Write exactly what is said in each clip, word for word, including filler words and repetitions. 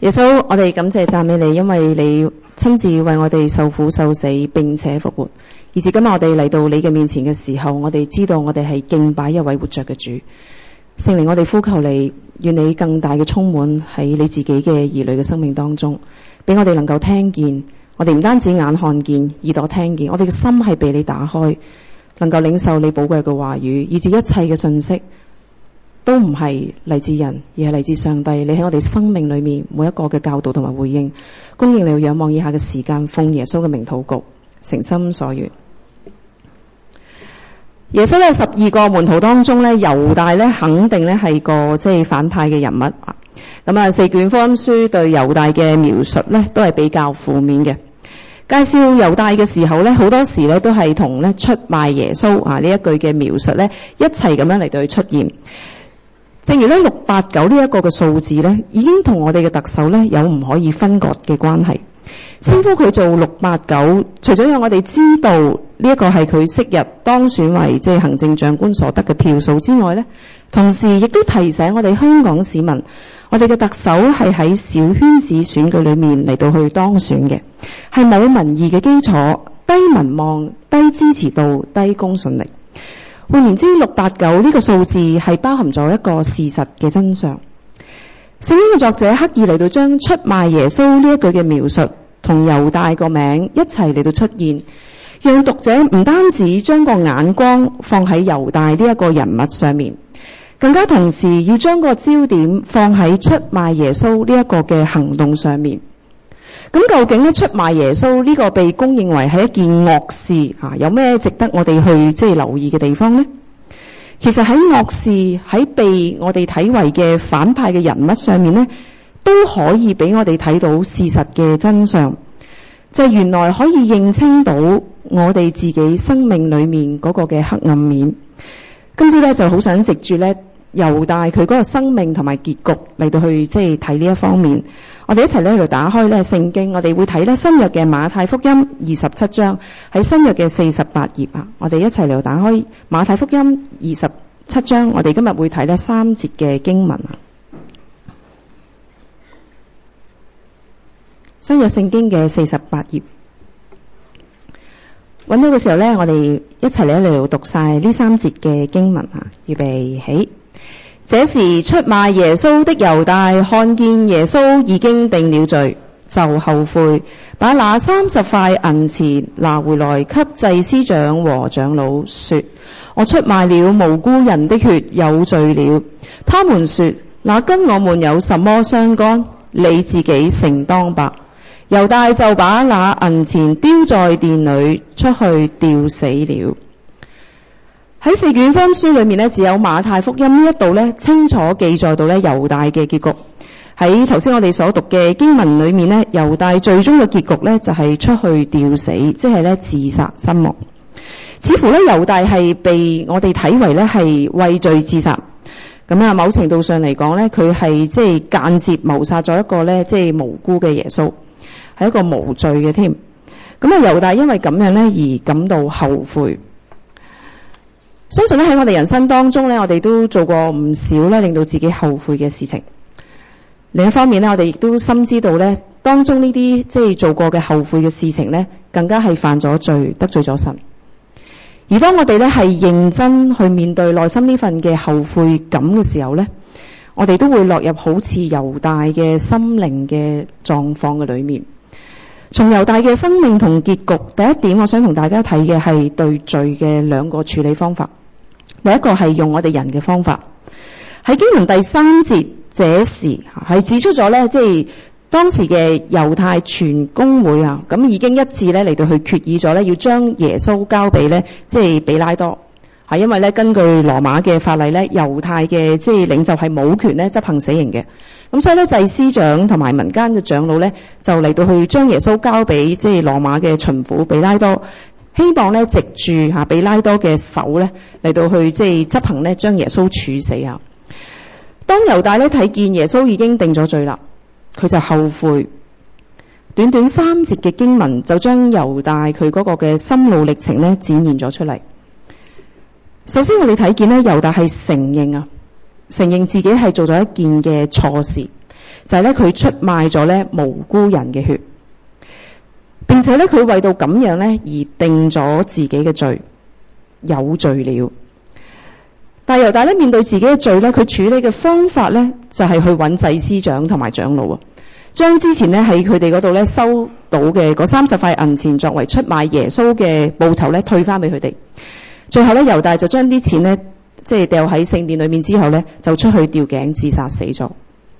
耶穌，我哋感謝讚美你，因為你親自為我哋受苦受死並且復活，以至今日我哋嚟到你嘅面前嘅時候，我哋知道我哋係敬拜一位活着嘅主。聖靈，我哋呼求你，願你更大嘅充滿喺你自己嘅兒女嘅生命當中，俾我哋能夠聽見。我哋唔單止眼看見，耳朵聽見，我哋嘅心係被你打開，能夠領受你寶貴嘅話語，以至一切嘅信息都唔係嚟自人，而係嚟自上帝。你喺我哋生命裏面每一個嘅教導同埋回應，供應你仰望以下嘅時間，奉耶穌嘅名禱告，誠心所願。耶穌咧十二個門徒當中咧，猶大咧肯定咧係個即係反派嘅人物。咁啊，四卷福音書對猶大嘅描述咧都係比較負面嘅。介紹猶大嘅時候咧，好多時咧都係同咧出賣耶穌啊呢一句嘅描述咧一齊咁樣嚟到去出現。正如咧六八九呢一個嘅數字咧，已經同我哋嘅特首咧有唔可以分割嘅關係。稱呼佢做六八九，除咗讓我哋知道呢一個係佢昔日當選為即係行政長官所得嘅票數之外咧，同時亦都提醒我哋香港市民，我哋嘅特首係喺小圈子選舉裏面嚟到去當選嘅，係冇民意嘅基礎，低民望、低支持度、低公信力。換言之，六八九呢個數字係包含咗一個事實嘅真相。聖經嘅作者刻意嚟到將出賣耶穌呢一句嘅描述同猶大個名一齊嚟到出現，讓讀者唔單止將個眼光放喺猶大呢一個人物上面，更加同時要將個焦點放喺出賣耶穌呢一個嘅行動上面。咁究竟咧出賣耶穌呢個被公認為係一件惡事啊，有咩值得我哋去即係留意嘅地方呢？其實喺惡事喺被我哋睇為嘅反派嘅人物上面呢，都可以俾我哋睇到事實嘅真相，就係原來可以認清到我哋自己生命裏面嗰個嘅黑暗面。今朝咧就好想藉住咧猶大佢嗰個生命同埋結局嚟到去即係睇呢一方面。我哋一齊咧喺度打開咧聖經，我哋會睇咧新約嘅馬太福音二十七章，喺新約嘅四十八頁啊。我哋一齊嚟打開馬太福音二十七章，我哋今日會睇咧三節嘅經文啊。新約聖經嘅四十八頁，揾到嘅時候咧，我哋一齊嚟嚟讀晒呢三節嘅經文啊。預備起。這時出賣耶穌的猶大看見耶穌已經定了罪，就後悔，把那三十塊銀錢拿回來給祭司長和長老，說：我出賣了無辜人的血，有罪了。他們說：那跟我們有什麼相干？你自己承當吧。猶大就把那銀錢丟在殿裏，出去吊死了。喺四卷福音書裏面呢，只有馬太福音呢一度呢清楚記載到呢猶大嘅結局。喺頭先我哋所讀嘅經文裏面呢，猶大最終嘅結局呢就係出去吊死，即係呢自殺身亡。似乎呢猶大係被我哋睇為呢係畏罪自殺。咁啊，某程度上嚟講呢，佢係即係間接謀殺咗一個呢即係無辜嘅耶穌，係一個無罪嘅添。咁啊，猶大因為咁樣呢而感到後悔。相信咧喺我哋人生當中咧，我哋都做過唔少咧令到自己後悔嘅事情。另一方面咧，我哋亦都深知道咧，當中呢啲即係做過嘅後悔嘅事情咧，更加係犯咗罪，得罪咗神。而當我哋咧係認真去面對內心呢份嘅後悔感嘅時候咧，我哋都會落入好似猶大嘅心靈嘅狀況嘅裏面。從猶大嘅生命同結局，第一點我想同大家睇嘅係對罪嘅兩個處理方法。第一個係用我哋人嘅方法。喺經文第三節，這時係指出咗咧，即係當時嘅猶太全公會啊，咁已經一致咧嚟到去決議咗咧，要將耶穌交俾咧，即係比拉多。係因為咧，根據羅馬嘅法例咧，猶太嘅即係領袖係冇權咧執行死刑嘅。咁所以咧，祭司長同埋民間嘅長老咧，就嚟到去將耶穌交俾即係羅馬嘅巡撫比拉多，希望咧藉住吓比拉多嘅手咧嚟到去即係執行咧將耶穌處死啊。當猶大咧睇見耶穌已經定咗罪啦，佢就後悔。短短三節嘅經文就將猶大佢嗰個嘅心路歷程咧展現咗出嚟。首先我哋睇見咧，猶大係承認啊，承認自己係做咗一件嘅錯事， 就係咧佢出賣咗咧無辜人嘅血，並且咧佢為到咁樣咧而定咗自己嘅罪，有罪了。但係猶大咧面對自己嘅罪咧，佢處理嘅方法咧就係去揾祭司長同埋長老啊，將之前咧喺佢哋嗰度咧收到嘅嗰三十塊銀錢作為出賣耶穌嘅報酬咧退翻俾佢哋。最後咧猶大就將啲錢咧即係掉喺聖殿裏面之後咧，就出去吊頸自殺死咗。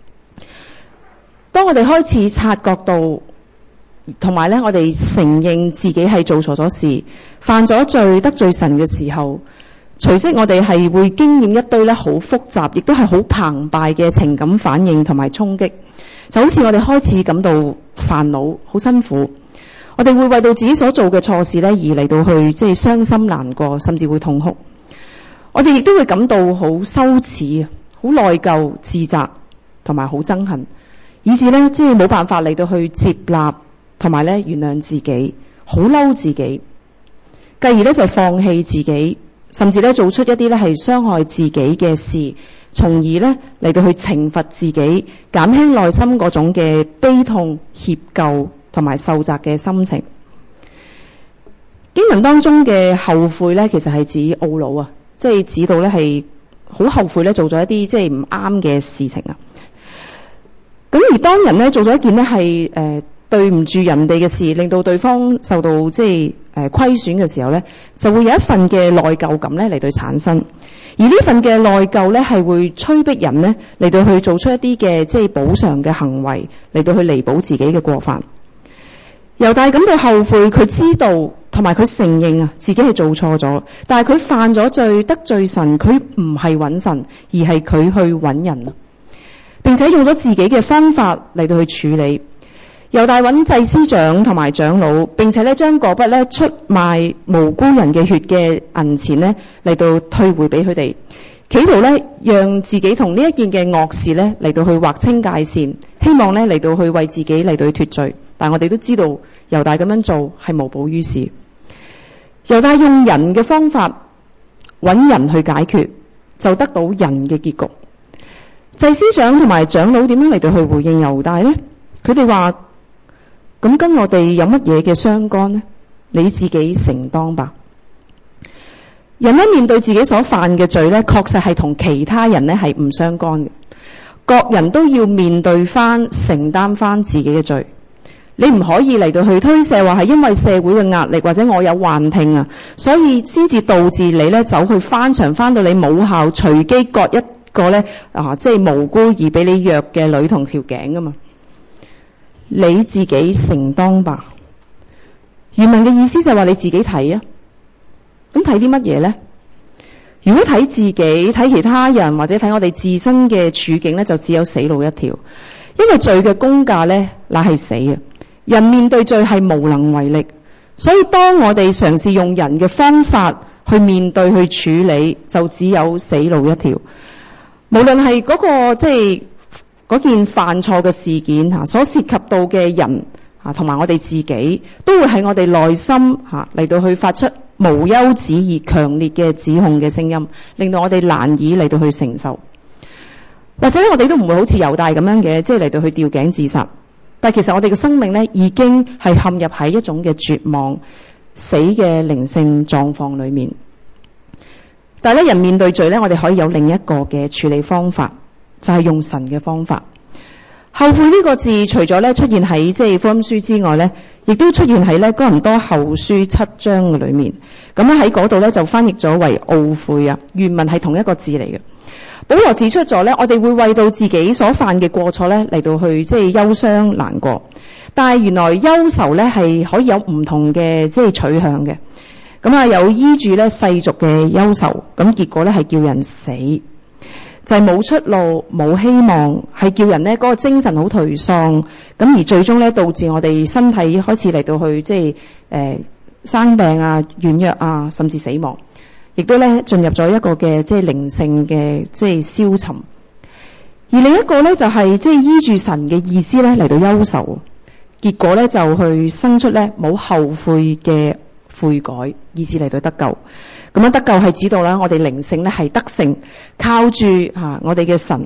當我哋開始察覺到，同埋咧我哋承認自己係做錯咗事，犯咗罪，得罪神嘅時候，隨即我哋係會經驗一堆咧好複雜，亦都係好澎湃嘅情感反應同埋衝擊，就好似我哋開始感到煩惱，好辛苦。我哋會為到自己所做嘅錯事咧而嚟到去即係傷心難過，甚至會痛哭。我哋亦都會感到好羞恥、好內疚、自責同埋好憎恨，以致咧即係冇辦法嚟到去接納同埋咧原諒自己，好嬲自己，繼而咧就放棄自己，甚至咧做出一啲咧係傷害自己嘅事，從而咧嚟到去懲罰自己，減輕內心嗰種嘅悲痛、歉疚同埋受責嘅心情。經文當中嘅後悔咧，其實係指懊惱啊，即係指到咧係好後悔咧做咗一啲即係唔啱嘅事情啊。咁而當人咧做咗一件咧係誒對唔住人哋嘅事，令到對方受到即係誒虧損嘅時候咧，就會有一份嘅內疚感咧嚟到產生。而呢份嘅內疚咧係會催逼人咧嚟到去做出一啲嘅即係補償嘅行為，嚟到去彌補自己嘅過犯。猶大感到後悔，佢知道同埋佢承認啊自己係做錯咗，但係佢犯咗罪，得罪神，佢唔係揾神，而係佢去揾人啊，並且用咗自己嘅方法嚟到去處理。猶大揾祭司長同埋長老，並且咧將嗰筆咧出賣無辜人嘅血嘅銀錢咧嚟到退回俾佢哋，企圖咧讓自己同呢一件嘅惡事咧嚟到去劃清界線，希望咧嚟到去為自己嚟到去脫罪。但我哋都知道猶大咁樣做係無補於事。猶大用人嘅方法揾人去解決，就得到人嘅結局。祭司長同埋長老點樣嚟到去回應猶大呢？佢哋話：咁跟我哋有乜嘢嘅相干呢？你自己承當吧。人咧面對自己所犯嘅罪咧，確實係同其他人咧係唔相干嘅。各人都要面對翻、承擔翻自己嘅罪。你唔可以嚟到去推卸話係因為社會嘅壓力或者我有幻聽啊，所以先至導致你咧走去翻牆，翻到你母校隨機割一個咧啊，即係無辜而俾你虐嘅女童條頸噶嘛。你自己承當吧。原文嘅意思就係話你自己睇啊。咁睇啲乜嘢咧？如果睇自己、睇其他人或者睇我哋自身嘅處境咧，就只有死路一條。因為罪嘅工價咧，乃係死啊！人面對罪係無能為力，所以當我哋嘗試用人嘅方法去面對、去處理，就只有死路一條。無論係嗰個即係嗰件犯錯嘅事件吓，所涉及到嘅人吓，同埋我哋自己，都會喺我哋內心吓嚟到去發出無休止而強烈嘅指控嘅聲音，令到我哋難以嚟到去承受。或者我哋都唔會好似猶大咁樣嘅，即係嚟到去吊頸自殺。但係其實我哋嘅生命咧，已經係陷入喺一種嘅絕望、死嘅靈性狀況裏面。但係咧，人面對罪咧，我哋可以有另一個嘅處理方法，就係用神嘅方法。後悔呢個字，除咗咧出現喺即係福音書之外咧，亦都出現喺咧哥林多後書七章嘅裏面。咁咧喺嗰度咧就翻譯咗為懊悔啊，原文係同一個字嚟嘅。保羅指出咗咧，我哋會為到自己所犯嘅過錯咧嚟到去即係憂傷難過，但係原來憂愁咧係可以有唔同嘅即係取向嘅。咁啊有依住咧世俗嘅憂愁，咁結果咧係叫人死，就係冇出路、冇希望，係叫人咧嗰個精神好頹喪，咁而最終咧導致我哋身體開始嚟到去即係誒生病啊、軟弱啊，甚至死亡。亦都咧進入咗一個嘅即係靈性嘅即係消沉，而另一個咧就係即係依住神嘅意思咧嚟到憂愁，結果咧就去生出咧冇後悔嘅悔改，以致嚟到得救。咁樣得救係指到啦，我哋靈性咧係得勝，靠住吓我哋嘅神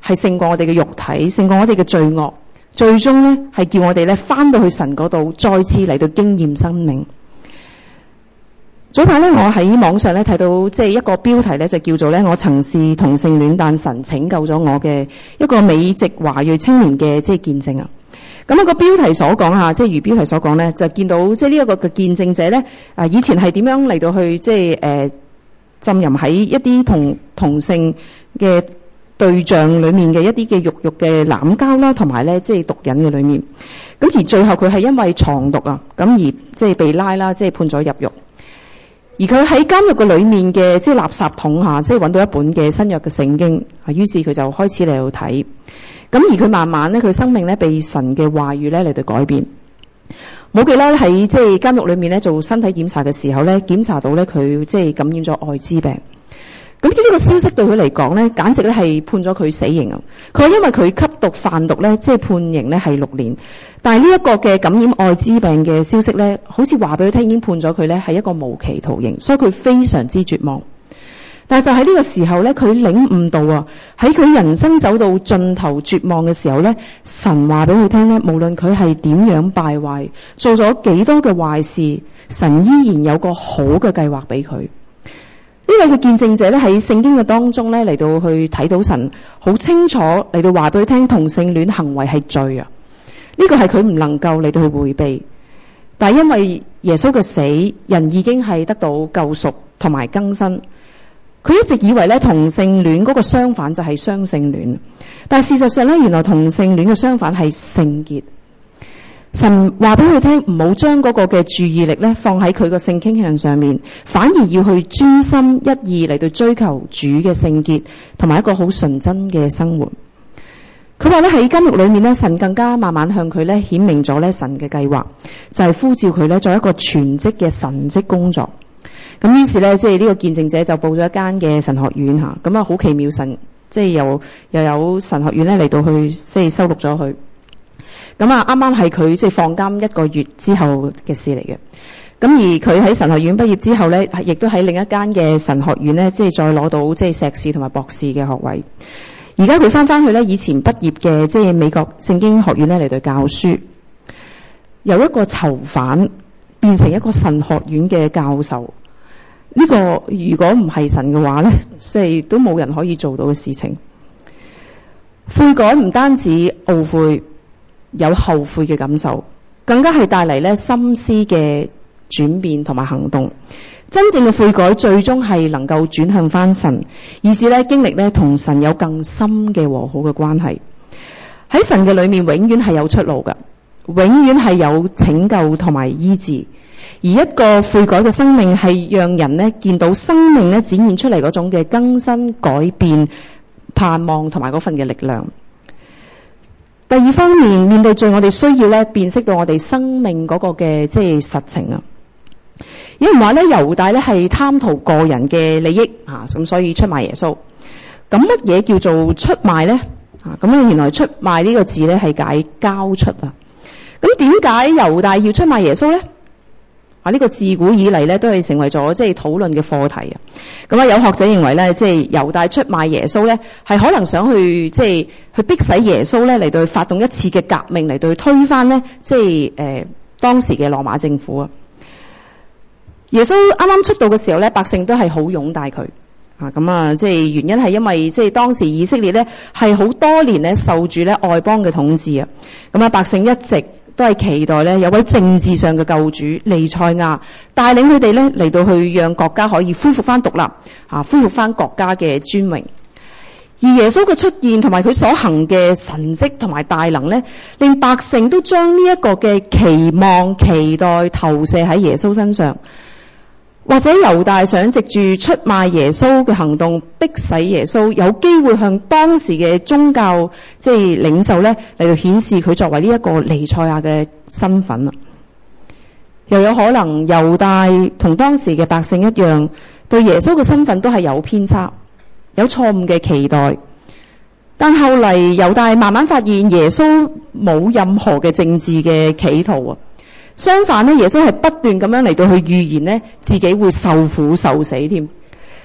係勝過我哋嘅肉體，勝過我哋嘅罪惡，最終咧係叫我哋咧翻到去神嗰度，再次嚟到經驗生命。早排咧，我喺網上咧睇到即係一個標題咧，就叫做咧我曾是同性戀，但神拯救咗我嘅一個美籍華裔青年嘅即係見證啊。咁一個標題所講下，即係如標題所講咧，就見到即係呢一個嘅見證者咧，啊以前係點樣嚟到去即係誒浸淫喺一啲同同性嘅對象裏面嘅一啲嘅肉肉嘅濫交啦，同埋咧即係毒癮嘅裏面。咁而最後佢係因為藏毒啊，咁而即係被拉啦，即係判咗入獄。而佢喺監獄嘅裏面嘅即係垃圾桶下，即係揾到一本嘅新約嘅聖經，啊，於是佢就開始嚟到睇。咁而佢慢慢咧，佢生命咧被神嘅話語咧嚟到改變。冇記得喺即係監獄裏面咧做身體檢查嘅時候咧，檢查到咧佢即係感染咗艾滋病。咁呢個消息對佢嚟講咧，簡直咧係判咗佢死刑啊！佢話因為佢吸毒販毒咧，即係判刑咧係六年。但係呢一個嘅感染艾滋病嘅消息咧，好似話俾佢聽已經判咗佢咧係一個無期徒刑，所以佢非常之絕望。但係就喺呢個時候咧，佢領悟到啊，喺佢人生走到盡頭絕望嘅時候咧，神話俾佢聽咧，無論佢係點樣敗壞，做咗幾多嘅壞事，神依然有個好嘅計劃俾佢。呢位嘅見證者咧喺聖經嘅當中咧嚟到去睇到神好清楚嚟到話俾佢聽同性戀行為係罪啊！呢個係佢唔能夠嚟到去迴避，但係因為耶穌嘅死，人已經係得到救贖同埋更新。佢一直以為咧同性戀嗰個相反就係雙性戀，但係事實上咧原來同性戀嘅相反係聖潔。神話俾佢聽，唔好將嗰個嘅注意力咧放喺佢個性傾向上面，反而要去專心一意嚟到追求主嘅聖潔，同埋一個好純真嘅生活。佢話咧喺監獄裏面咧，神更加慢慢向佢咧顯明咗咧神嘅計劃，就係、是、呼召佢咧做一個全職嘅神職工作。咁於是咧，即係呢個見證者就報咗一間嘅神學院吓，咁啊好奇妙神，即係又又有神學院咧嚟到去即係收錄咗佢。咁啊，啱啱係佢即係放監一個月之後嘅事嚟嘅。咁而佢喺神學院畢業之後咧，亦都喺另一間嘅神學院咧，即係再攞到即係碩士同埋博士嘅學位。而家佢翻翻去咧以前畢業嘅即係美國聖經學院咧嚟到教書，由一個囚犯變成一個神學院嘅教授。呢個如果唔係神嘅話咧，即係都冇人可以做到嘅事情。悔改唔單止懊悔。有後悔嘅感受，更加係帶嚟咧心思嘅轉變同埋行動。真正嘅悔改最終係能夠轉向翻神，以至咧經歷咧同神有更深嘅和好嘅關係。喺神嘅裏面永遠係有出路㗎，永遠係有拯救同埋醫治。而一個悔改嘅生命係讓人咧見到生命咧展現出嚟嗰種嘅更新改變、盼望同埋嗰份嘅力量。第二方面，面對罪，我哋需要咧辨識到我哋生命嗰個嘅即係實情啊。有人話咧，猶大咧係貪圖個人嘅利益啊，咁所以出賣耶穌。咁乜嘢叫做出賣咧？啊，咁原來出賣呢個字咧係解交出啊。咁點解猶大要出賣耶穌咧？啊，呢個自古以嚟咧都係成為咗即係討論嘅課題啊。咁啊，有學者認為咧，即係猶大出賣耶穌咧，係可能想去即係去逼使耶穌咧嚟到去發動一次嘅革命，嚟到去推翻咧即係誒當時嘅羅馬政府啊。耶穌啱啱出道嘅時候咧，百姓都係好擁戴佢啊。咁啊，即係原因係因為即係當時以色列咧係好多年咧受住咧外邦嘅統治啊。咁啊，百姓一直都係期待咧有位政治上嘅救主彌賽亞帶領佢哋咧嚟到去讓國家可以恢復翻獨立啊，恢復翻國家嘅尊榮。而耶穌嘅出現同埋佢所行嘅神蹟同埋大能咧，令百姓都將呢一個嘅期望期待投射喺耶穌身上。或者猶大想藉住出賣耶穌嘅行動，逼使耶穌有機會向當時嘅宗教即係領袖咧嚟到顯示佢作為呢一個彌賽亞嘅身份啊。又有可能猶大同當時嘅百姓一樣，對耶穌嘅身份都係有偏差，有錯誤嘅期待。但後嚟猶大慢慢發現耶穌冇任何嘅政治嘅企圖啊。相反咧，耶穌係不斷咁樣嚟到去預言咧，自己會受苦受死添。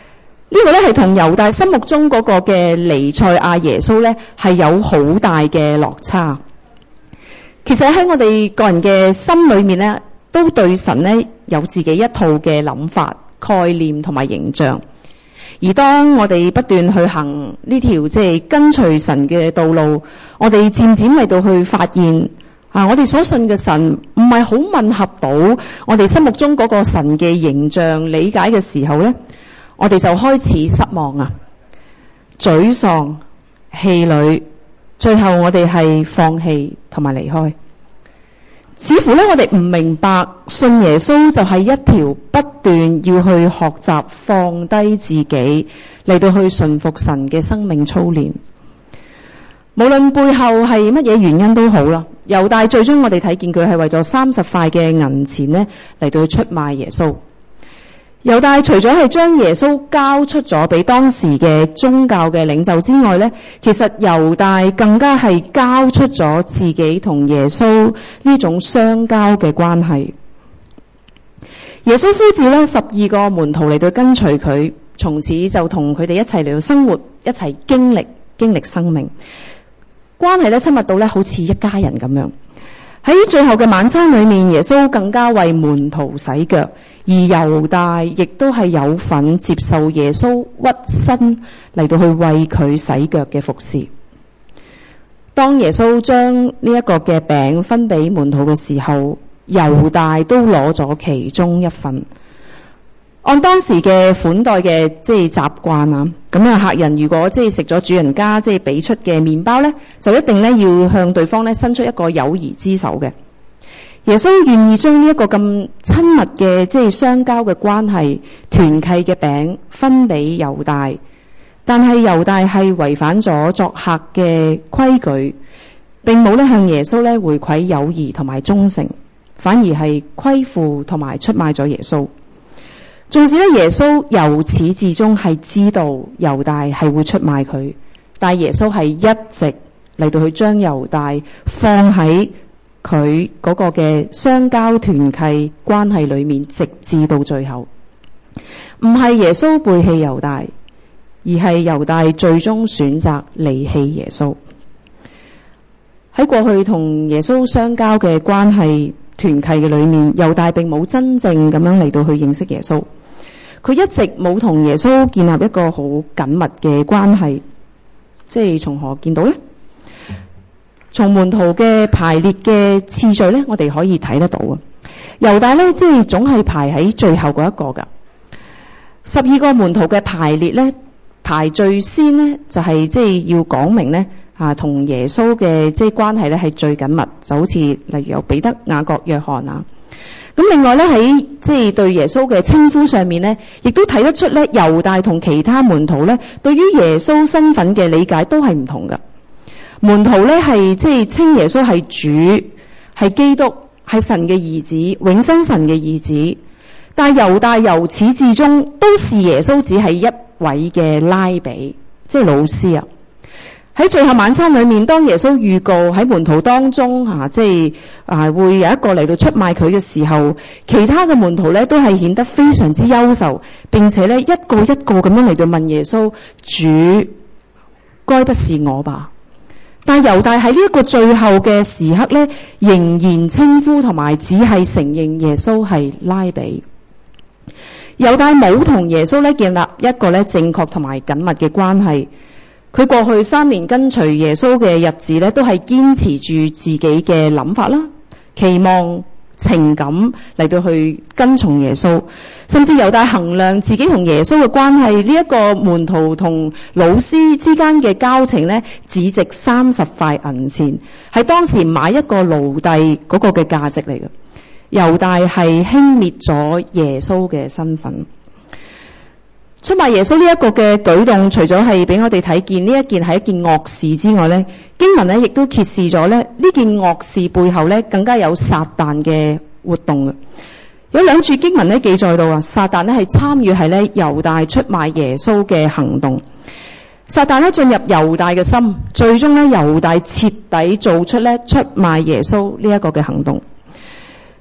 呢個咧係同猶大心目中嗰個嘅彌賽亞耶穌咧係有好大嘅落差。其實喺我哋個人嘅心裏面咧，都對神咧有自己一套嘅諗法、概念同埋形象。而當我哋不斷去行呢條即係跟隨神嘅道路，我哋漸漸嚟到去發現啊，我哋所信嘅神唔係好吻合到我哋心目中嗰個神嘅形象理解嘅時候咧，我哋就開始失望啊、沮喪、氣餒，最後我哋係放棄同埋離開。似乎咧，我哋唔明白信耶穌就係一條不斷要去學習放低自己嚟到去順服神嘅生命操練。無論背後係乜嘢原因都好啦，猶大最終我哋睇見佢係為咗三十塊嘅銀錢呢嚟到出賣耶穌。猶大除咗係將耶穌交出咗俾當時嘅宗教嘅領袖之外呢，其實猶大更加係交出咗自己同耶穌呢種相交嘅關係。耶穌呼召呢十二個門徒嚟到跟隨佢，從此就同佢哋一齊嚟到生活，一齊經歷經歷生命關係咧，親密到咧好似一家人咁樣。喺最後嘅晚餐裏面，耶穌更加為門徒洗腳，而猶大亦都係有份接受耶穌屈身嚟到去為佢洗腳嘅服侍。當耶穌將呢一個嘅餅分俾門徒嘅時候，猶大都攞咗其中一份。按當時嘅款待嘅即係習慣啊，咁啊客人如果即係食咗主人家即係俾出嘅麵包咧，就一定咧要向對方咧伸出一個友誼之手嘅。耶穌願意將呢一個咁親密嘅即係相交嘅關係、團契嘅餅分俾猶大，但係猶大係違反咗作客嘅規矩，並冇咧向耶穌咧回饋友誼同埋忠誠，反而係虧負同埋出賣咗耶穌。縱使咧耶穌由始至終係知道猶大係會出賣佢，但係耶穌係一直嚟到去將猶大放喺佢嗰個嘅相交團契關係裏面，直至到最後。唔係耶穌背棄猶大，而係猶大最終選擇離棄耶穌。喺過去同耶穌相交嘅關係團契嘅裏面，猶大並冇真正咁樣嚟到去認識耶穌。佢一直冇同耶穌建立一個好緊密嘅關係，即係從何見到呢？從門徒嘅排列嘅次序呢，我哋可以睇得到啊。猶大呢，即係總係排喺最後嗰一個噶。十二個門徒嘅排列呢，排最先呢，就係即係要講明呢，啊，同耶穌嘅即係關係呢係最緊密，就好似例如有彼得、雅各、約翰啊。咁另外咧喺即係對耶穌嘅稱呼上面咧，亦都睇得出咧猶大同其他門徒咧對於耶穌身份嘅理解都係唔同㗎。門徒咧係即係稱耶穌係主、係基督、係神嘅兒子、永生神嘅兒子，但係猶大由始至終都視耶穌只係一位嘅拉比，即係老師啊。喺最後晚餐裏面，當耶穌預告喺門徒當中吓，即係啊會有一個嚟到出賣佢嘅時候，其他嘅門徒咧都係顯得非常之憂愁，並且咧一個一個咁樣嚟到問耶穌：主，該不是我吧？但係猶大喺呢一個最後嘅時刻咧，仍然稱呼同埋只係承認耶穌係拉比。猶大冇同耶穌咧建立一個咧正確同埋緊密嘅關係。佢過去三年跟隨耶穌嘅日子咧，都係堅持住自己嘅諗法啦、期望、情感嚟到去跟從耶穌，甚至猶大衡量自己同耶穌嘅關係，呢一個門徒同老師之間嘅交情咧，只值三十塊銀錢，係當時買一個奴隸嗰個嘅價值嚟嘅。猶大係輕蔑咗耶穌嘅身份。出賣耶穌呢一個嘅舉動，除咗係俾我哋睇見呢一件係一件惡事之外咧，經文咧亦都揭示咗咧呢件惡事背後咧更加有撒旦嘅活動嘅。有兩處經文咧記載到啊，撒旦咧係參與係咧猶大出賣耶穌嘅行動。撒旦咧進入猶大嘅心，最終咧猶大徹底做出咧出賣耶穌呢一個嘅行動。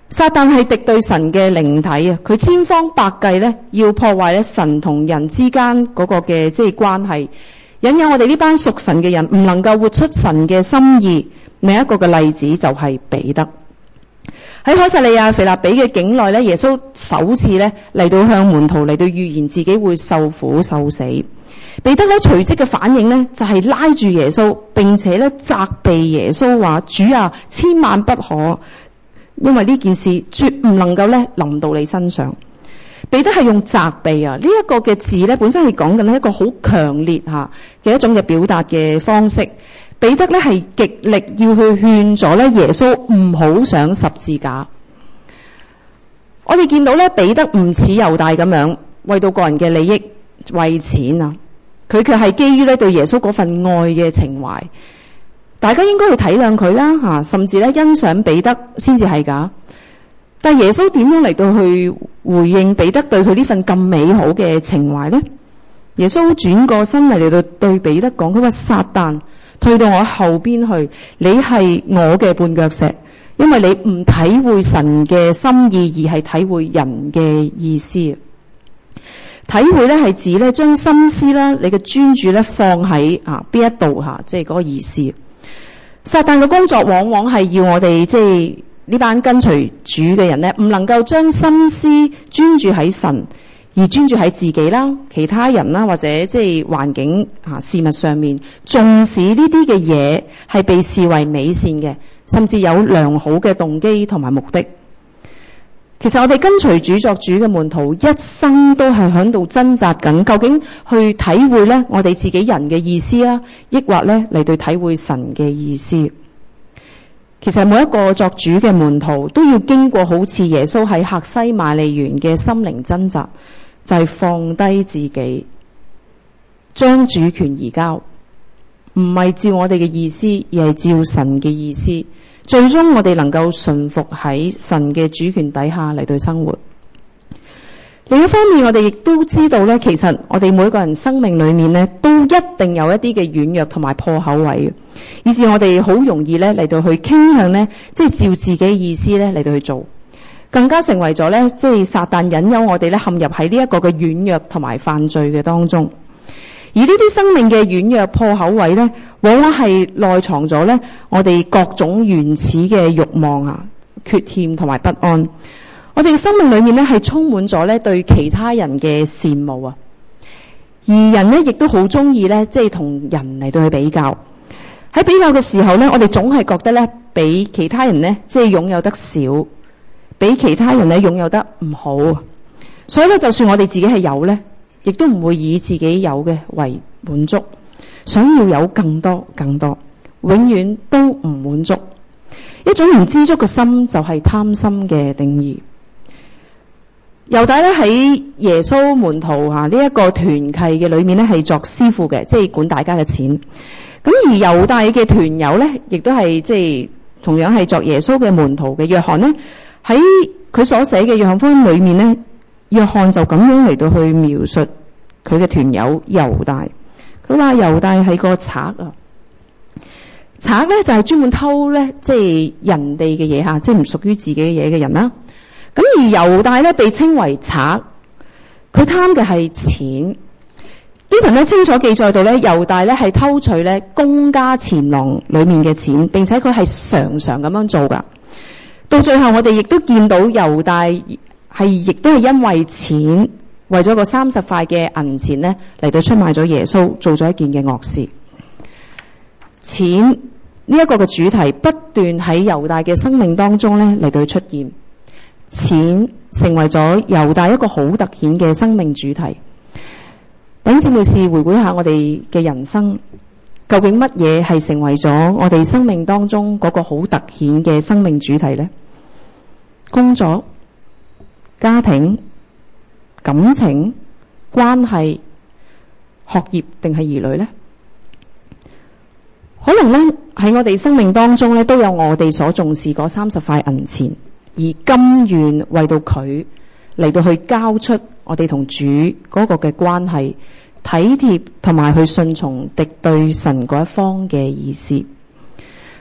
撒旦係敵對神嘅靈體啊，佢千方百計咧要破壞咧神同人之間嗰個嘅即係關係，引誘我哋呢班屬神嘅人唔能夠活出神嘅心意。另一個嘅例子就係彼得。喺凱撒利亞腓立比嘅境內咧，耶穌首次咧嚟到向門徒嚟到預言自己會受苦受死。彼得咧隨即嘅反應咧就係拉住耶穌，並且咧責備耶穌話：主啊，千萬不可，因為呢件事絕唔能夠咧臨到你身上。彼得係用責備啊，呢一個嘅字咧本身係講緊一個好強烈吓嘅一種嘅表達嘅方式。彼得咧係極力要去勸咗咧耶穌唔好上十字架。我哋見到咧彼得唔似猶大咁樣為到個人嘅利益為錢啊，佢卻係基於咧對耶穌嗰份愛嘅情懷。大家應該去體諒佢啦吓，甚至咧欣賞彼得先至係㗎。但係耶穌點樣嚟到去回應彼得對佢呢份咁美好嘅情懷呢？耶穌轉過身嚟嚟到對彼得講，佢話：撒旦，退到我後邊去，你係我嘅絆腳石，因為你唔體會神嘅心意，而係體會人嘅意思。體會咧係指咧將心思啦，你嘅專注咧放喺啊邊一度吓，即係嗰個意思。撒旦嘅工作往往係要我哋即係呢班跟隨主嘅人咧，唔能夠將心思專注喺神，而專注喺自己啦、其他人啦，或者即係環境啊事物上面，縱使呢啲嘅嘢係被視為美善嘅，甚至有良好嘅動機同埋目的。其實我哋跟隨主作主嘅門徒，一生都係響度掙扎緊，究竟去體會咧我哋自己人嘅意思啊，抑或咧嚟對體會神嘅意思。其實每一個作主嘅門徒都要經過好似耶穌喺客西馬尼園嘅心靈掙扎，就係、是、放低自己，將主權移交，唔係照我哋嘅意思，而係照神嘅意思。最終我哋能夠順服喺神嘅主權底下嚟對生活。另一方面，我哋亦都知道咧，其實我哋每個人生命裏面咧，都一定有一啲嘅軟弱同埋破口位，以致我哋好容易咧嚟到去傾向咧，即係照自己意思咧嚟到去做，更加成為咗咧，即係撒旦引誘我哋咧陷入喺呢一個嘅軟弱同埋犯罪嘅當中。而呢啲生命嘅軟弱破口位咧，往往係內藏咗咧我哋各種原始嘅慾望啊、缺陷同埋不安。我哋嘅生命裏面咧係充滿咗咧對其他人嘅羨慕啊，而人咧亦都好中意咧即係同人嚟到去比較。喺比較嘅時候咧，我哋總係覺得咧比其他人咧即係擁有得少，比其他人咧擁有得唔好。所以咧，就算我哋自己係有咧，亦都唔會以自己有嘅為滿足，想要有更多更多，永遠都唔滿足。一種唔知足嘅心就係貪心嘅定義。猶大咧喺耶穌門徒吓呢一個團契嘅裏面咧係作師傅嘅，即係管大家嘅錢。咁而猶大嘅團友咧，亦都係即係同樣係作耶穌嘅門徒嘅。約翰咧喺佢所寫嘅約翰福音裏面咧，約翰就咁樣嚟到去描述佢嘅團友猶大。佢話猶大係個賊啊，賊咧就係專門偷咧即係人哋嘅嘢吓，即係唔屬於自己嘅嘢嘅人啦。咁而猶大咧被稱為賊，佢貪嘅係錢。經文咧清楚記載到咧，猶大咧係偷取咧公家錢囊裏面嘅錢，並且佢係常常咁樣做噶。到最後我哋亦都見到猶大係亦都係因為錢，為咗個三十塊嘅銀錢咧嚟到出賣咗耶穌，做咗一件嘅惡事。錢呢一個嘅主題不斷喺猶大嘅生命當中咧嚟到出現。錢成為咗猶大一個好突顯嘅生命主題。弟兄姊妹試回顧一下我哋嘅人生，究竟乜嘢係成為咗我哋生命當中嗰個好突顯嘅生命主題呢？工作、家庭、感情、關係、學業定係兒女呢？可能呢喺我哋生命當中呢，都有我哋所重視嗰三十塊銀錢，而甘願為到佢嚟到去交出我哋同主嗰個嘅關係，體貼同埋去順從敵對神嗰一方嘅意思。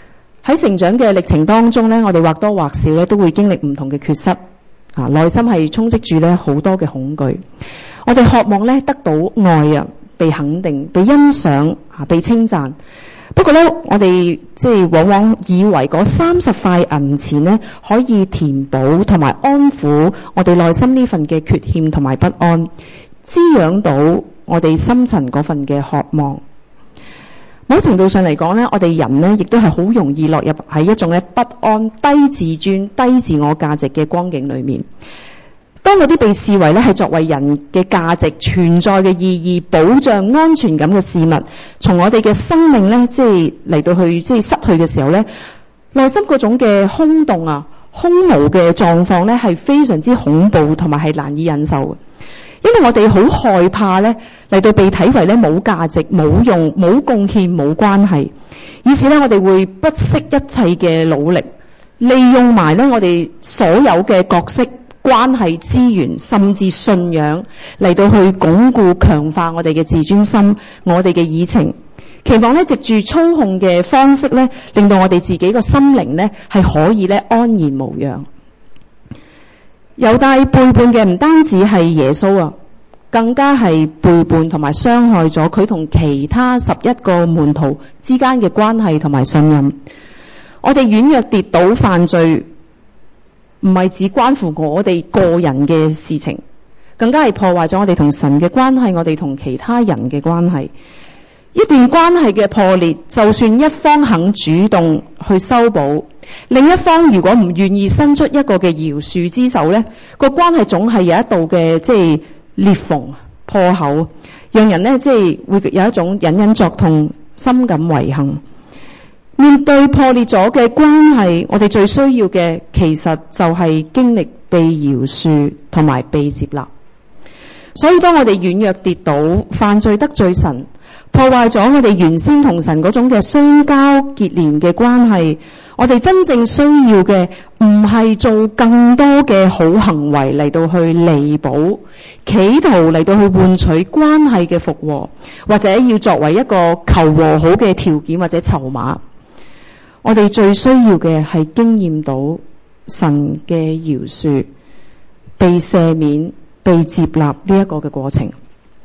喺成長嘅歷程當中咧，我哋或多或少咧都會經歷唔同嘅缺失，啊，內心係充斥住咧好多嘅恐懼。我哋渴望咧得到愛啊，被肯定、被欣賞啊、被稱讚。不過咧，我哋即係往往以為嗰三十塊銀錢咧可以填補同埋安撫我哋內心呢份嘅缺欠同埋不安，滋養到我哋深層嗰份嘅渴望。某程度上嚟講咧，我哋人咧亦都係好容易落入喺一種咧不安、低自尊、低自我價值嘅光景裏面。當嗰啲被視為咧係作為人嘅價值存在嘅意義、保障安全感嘅事物，從我哋嘅生命咧即係嚟到去即係失去嘅時候咧，內心嗰種嘅空洞啊、空無嘅狀況咧係非常之恐怖同埋係難以忍受嘅。因為我哋好害怕咧嚟到被睇為咧冇價值、冇用、冇貢獻、冇關係，於是咧我哋會不惜一切嘅努力，利用埋咧我哋所有嘅角色、關係、資源，甚至信仰嚟到去鞏固、強化我哋嘅自尊心、我哋嘅議程，期望咧藉住操控嘅方式咧，令到我哋自己個心靈咧係可以咧安然無恙。猶大背叛嘅唔單止係耶穌啊，更加係背叛同埋傷害咗佢同其他十一個門徒之間嘅關係同埋信任。我哋軟弱跌倒犯罪，唔係只關乎我哋個人嘅事情，更加係破壞咗我哋同神嘅關係，我哋同其他人嘅關係。一段關係嘅破裂，就算一方肯主動去修補，另一方如果唔願意伸出一個嘅饒恕之手咧，個關係總係有一道嘅即係裂縫破口，讓人咧即係會有一種隱隱作痛、深感遺憾。面對破裂咗嘅關係，我哋最需要嘅其實就係經歷被饒恕同埋被接納。所以當我哋軟弱跌倒、犯罪得罪神，破壞咗我哋原先同神嗰種嘅相交結連嘅關係，我哋真正需要嘅唔係做更多嘅好行為嚟到去彌補，企圖嚟到去換取關係嘅復和，或者要作為一個求和好嘅條件或者籌碼。我哋最需要嘅係經驗到神嘅饒恕、被赦免、被接納呢一個嘅過程。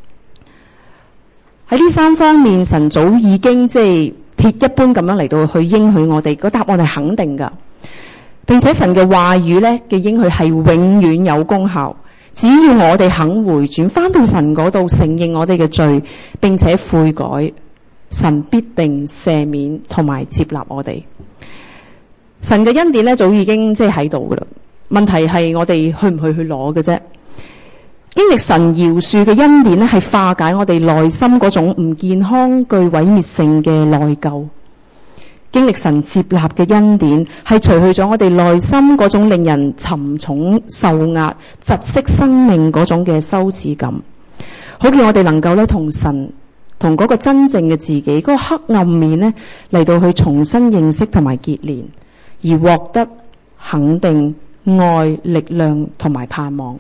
喺呢三方面，神早已經即係鐵一般咁樣嚟到去應許我哋，個答案係肯定噶，並且神嘅話語咧嘅應許係永遠有功效。只要我哋肯回轉，翻到神嗰度承認我哋嘅罪，並且悔改，神必定赦免同埋接納我哋。神嘅恩典咧早已經即係喺度噶啦，問題係我哋去唔去去攞嘅啫。經歷神饒恕嘅恩典咧，係化解我哋內心嗰種唔健康、具毀滅性嘅內疚。經歷神接納嘅恩典，係除去咗我哋內心嗰種令人沉重、受壓、窒息生命嗰種嘅羞恥感，好叫我哋能夠咧同神、同嗰個真正嘅自己嗰個黑暗面咧嚟到去重新認識同埋結連，而獲得肯定、愛、力量同埋盼望。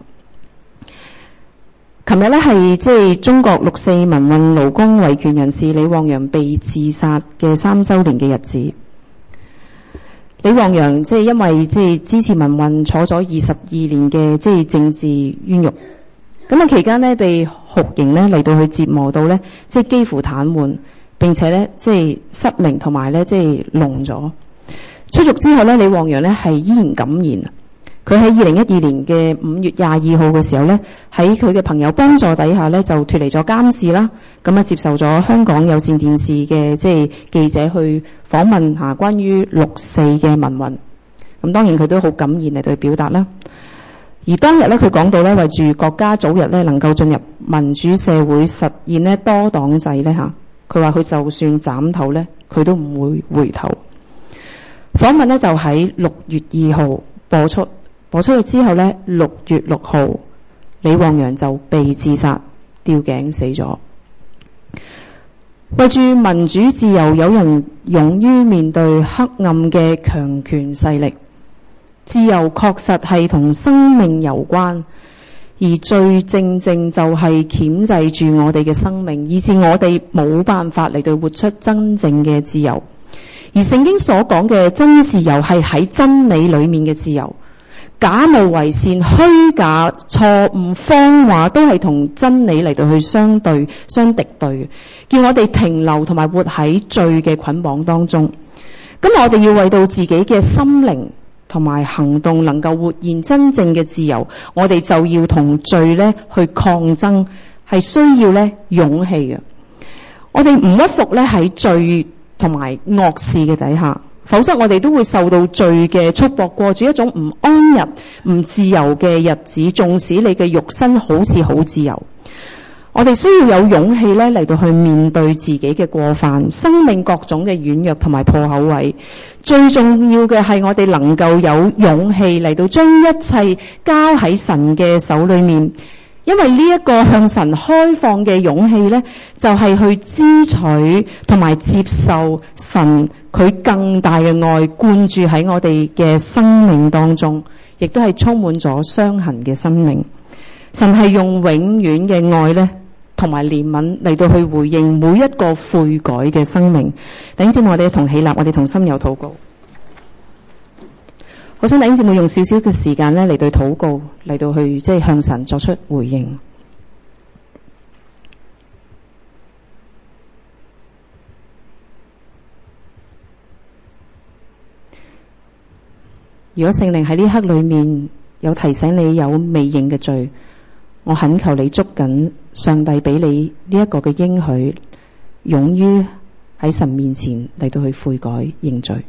琴日咧係即係中國六四民運勞工維權人士李旺陽被自殺嘅三周年嘅日子。李旺陽即係因為即係支持民運坐咗二十二年嘅即係政治冤獄，咁啊期間呢被酷刑咧嚟到去折磨到咧即係幾乎癱瘓，並且咧即係失明同埋咧即係聾咗。出獄之後咧，李旺陽咧係依然敢言。佢喺二零一二年嘅五月廿二號嘅時候咧，喺佢嘅朋友幫助底下咧，就脫離咗監視啦，咁啊接受咗香港有線電視嘅即係記者去訪問下關於六四嘅民運。咁當然佢都好敢言嚟對表達啦。而當日咧，佢講到咧，為住國家早日咧能夠進入民主社會，實現咧多黨制咧嚇，佢話佢就算斬頭咧，佢都唔會回頭。訪問咧就喺六月二號播出。播出去之後呢，六月六號，李旺陽就被自殺，吊頸死咗。為住民主自由，有人勇於面對黑暗嘅強權勢力。自由確實係同生命有關，而最正正就係鉗制住我哋嘅生命，以致我哋冇辦法嚟到活出真正嘅自由。 而聖經所講嘅真自由係喺真理裏面嘅自由。假冒為善、虛假、錯誤、謊話都係同真理嚟到去相對、相敵對嘅，叫我哋停留同埋活喺罪嘅捆綁當中。咁我哋要為到自己嘅心靈同埋行動能夠活現真正嘅自由，我哋就要同罪咧去抗爭，係需要咧勇氣嘅。我哋唔屈服咧喺罪同埋惡事嘅底下，否則我哋都會受到罪嘅束縛，過住一種唔安逸、唔自由嘅日子。縱使你嘅肉身好似好自由，我哋需要有勇氣咧嚟到去面對自己嘅過犯、生命各種嘅軟弱同埋破口位。最重要嘅係我哋能夠有勇氣嚟到將一切交喺神嘅手裏面。因為呢一個向神開放嘅勇氣呢，就係去支取同埋接受神佢更大嘅愛灌注喺我哋嘅生命當中，亦都係充滿咗傷痕嘅生命。神係用永遠嘅愛呢，同埋憐憫嚟到去回應每一個悔改嘅生命。弟兄姊妹，我哋一同起立，我哋同心有禱告。我想弟兄姊妹用少少嘅時間咧嚟到禱告，嚟到去即係向神作出回應。如果聖靈喺呢刻裏面有提醒你有未認嘅罪，我懇求你捉緊上帝俾你呢一個嘅應許，勇於喺神面前嚟到去悔改認罪。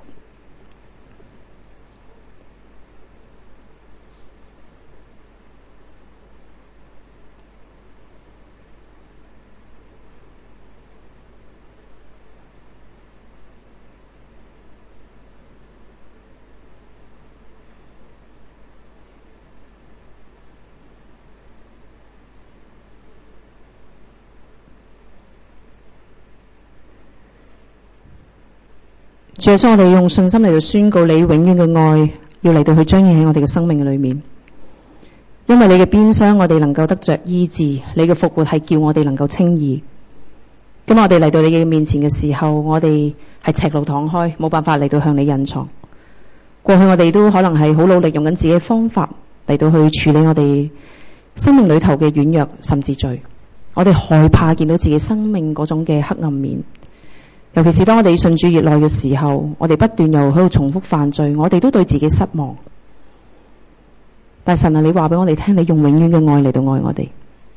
主耶穌，我哋用信心嚟到宣告你永遠嘅愛，要嚟到去彰顯喺我哋嘅生命嘅裏面。因為你嘅鞭傷，我哋能夠得着醫治；你嘅復活係叫我哋能夠稱義。咁我哋嚟到你嘅面前嘅時候，我哋係赤露敞開，冇辦法嚟到向你隱藏。過去我哋都可能係好努力用緊自己嘅方法嚟到去處理我哋生命裏頭嘅軟弱甚至罪。我哋害怕見到自己生命嗰種嘅黑暗面。尤其是當我哋信主越耐嘅時候，我哋不斷又喺度重複犯罪，我哋都對自己失望。但神啊，你話俾我哋聽，你用永遠嘅愛嚟到愛我哋，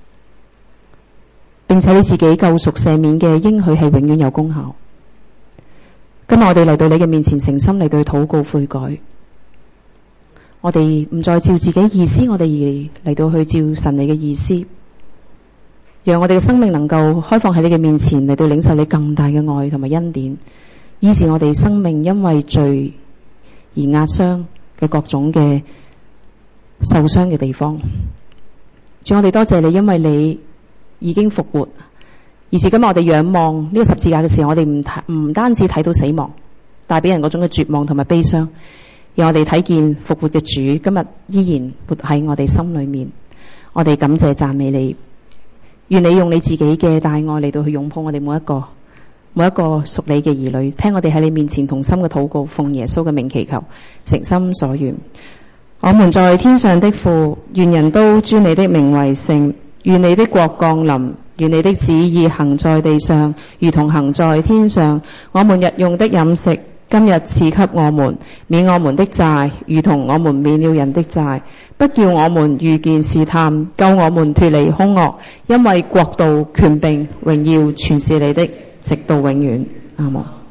並且你自己救贖赦免嘅應許係永遠有功效。今日我哋嚟到你嘅面前，誠心嚟到去禱告悔改，我哋唔再照自己意思，我哋而嚟到去照神你嘅意思。讓我哋嘅生命能夠開放喺你嘅面前，嚟到領受你更大嘅愛同埋恩典，以致我哋生命因為罪而壓傷嘅各種嘅受傷嘅地方。主，我哋多謝你，因為你已經復活，而是今日我哋仰望呢個十字架嘅時候，我哋唔唔單止睇到死亡帶俾人嗰種嘅絕望同埋悲傷，而我哋睇見復活嘅主今日依然活喺我哋心裏面。我哋感謝讚美你。願你用你自己嘅大愛嚟到去擁抱我哋每一個每一個屬你嘅兒女，聽我哋喺你面前同心嘅禱告，奉耶穌嘅名祈求，誠心所願。我們在天上的父，願人都尊你的名為聖，願你的國降臨，願你的旨意行在地上，如同行在天上。我們日用的飲食，今日賜給我們，免我們的債，如同我們免了人的債，不叫我們遇見試探，救我們脫離兇惡，因為國度、權柄、榮耀全是你的，直到永遠。阿們。